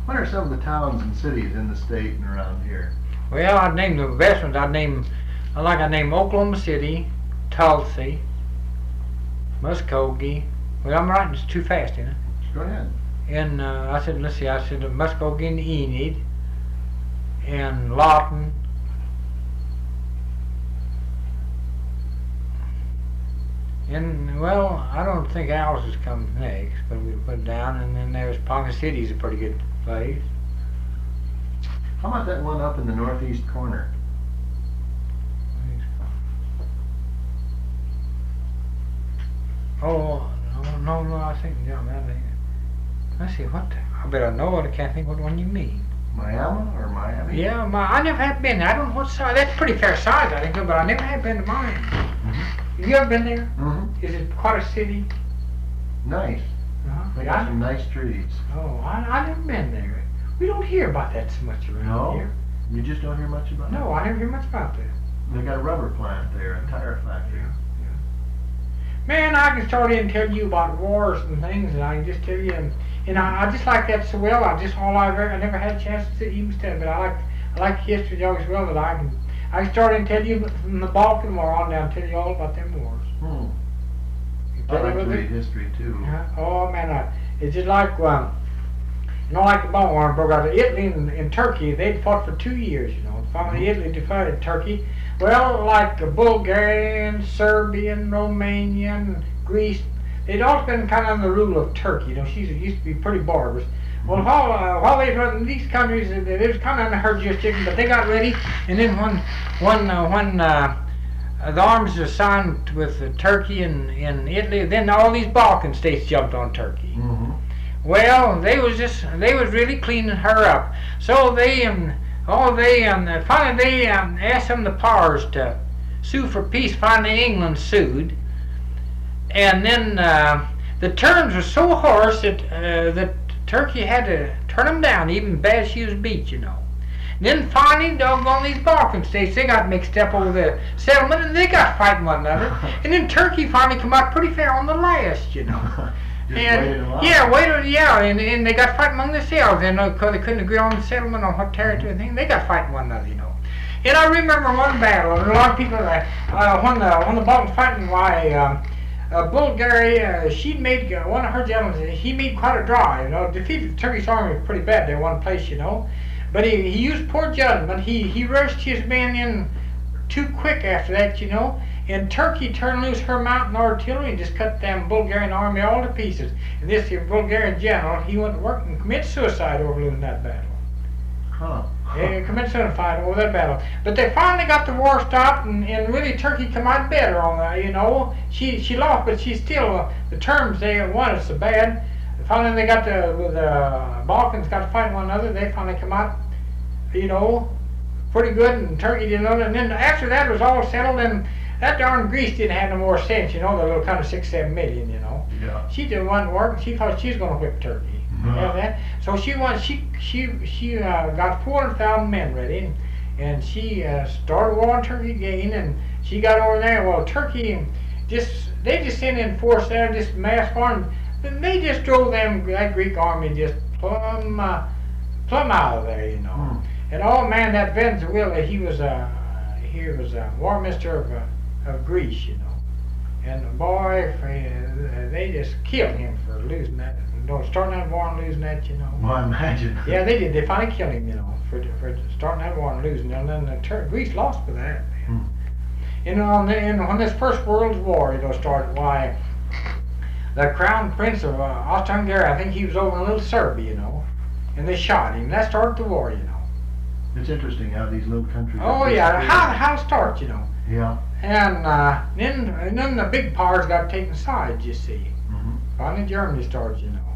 What are some of the towns and cities in the state and around here? Well, I'd name the best ones. I'd name Oklahoma City, Tulsa, Muskogee. Well, I'm writing this too fast, you know. Go ahead. And I said Muskogee and Enid, and Lawton, and well, I don't think Owls has come next, but we put it down, and then there's Ponca City's a pretty good place. How about that one up in the northeast corner? Oh, no, I think, yeah, let's see, I bet I know it, I can't think what one you mean. Miami or Miami? Yeah, I never have been there. I don't know what size, that's pretty fair size, I think, but I never have been to Miami. Mm-hmm. You ever been there? Mm-hmm. Is it quite a city? Nice. They got some nice trees. Oh, I never been there. We don't hear about that so much around here. You just don't hear much about it? No, I never hear much about that. They got a rubber plant there, a tire factory. Man, I can start in and tell you about wars and things, and I can just tell you, and I just like that so well. I never had a chance to even study, but I like history so well that I can start in and tell you from the Balkan War on down, tell you all about them wars. I like to read history too. Oh man, it's just like like the Balkan War broke out. Italy and Turkey, they'd fought for 2 years, you know. Finally, Italy defeated Turkey. Well, like Bulgarian, Serbian, Romanian, Greece, they'd all been kind of under the rule of Turkey. You know, she used to be pretty barbarous. Well, while they were in these countries, they was kind of under her jurisdiction, but they got ready. And then when the arms were signed with Turkey and Italy, then all these Balkan states jumped on Turkey. Mm-hmm. Well, they was really cleaning her up. So finally they asked some of the powers to sue for peace. Finally, England sued, and then the terms were so harsh that Turkey had to turn them down, even bad she was beat, you know. And then finally, doggone these Balkan states, they got mixed up over the settlement, and they got fighting one another. And then Turkey finally come out pretty fair on the last, you know. And they got fighting among themselves, and because they couldn't agree on the settlement on what territory and thing, they got fighting one another, you know. And I remember one battle, and a lot of people when the Balkans fighting, Bulgaria, she made one of her generals. He made quite a drive, you know, defeated the Turkish army pretty bad there one place, you know. But he used poor judgment. He rushed his men in too quick after that, you know. And Turkey turned loose her mountain artillery and just cut them Bulgarian army all to pieces. And this here Bulgarian general, he went to work and committed suicide over losing that battle. He committed suicide over that battle. But they finally got the war stopped, and really Turkey come out better on that, you know. She lost, but she still, the terms they wanted so bad. Finally they got the Balkans got to fight one another. They finally come out, you know, pretty good, and Turkey didn't know it. And then after that was all settled, and that darn Greece didn't have no more sense, you know, the little kind of 6-7 million, you know. Yeah. She didn't want to work. She thought she was going to whip Turkey. So she got 400,000 men ready, and she started war on Turkey again, and she got over there. Well, Turkey they just sent in force there, just mass army. They just drove that Greek army just plumb out of there, you know. And oh man, that Venezuela, he was war minister of Greece, you know. And boy, they just killed him for losing that. Starting that war and losing that, you know. Well, I imagine. Yeah, they did. They finally killed him, you know, for starting that war and losing it. And then Greece lost for that. And when this First World War, you know, started, why, the Crown Prince of Austria-Hungary, I think he was over in little Serbia, you know, and they shot him. That started the war, you know. It's interesting how these little countries. Oh yeah, how it starts, you know. Yeah. And then the big powers got taken sides, you see. Finally Germany starts, you know.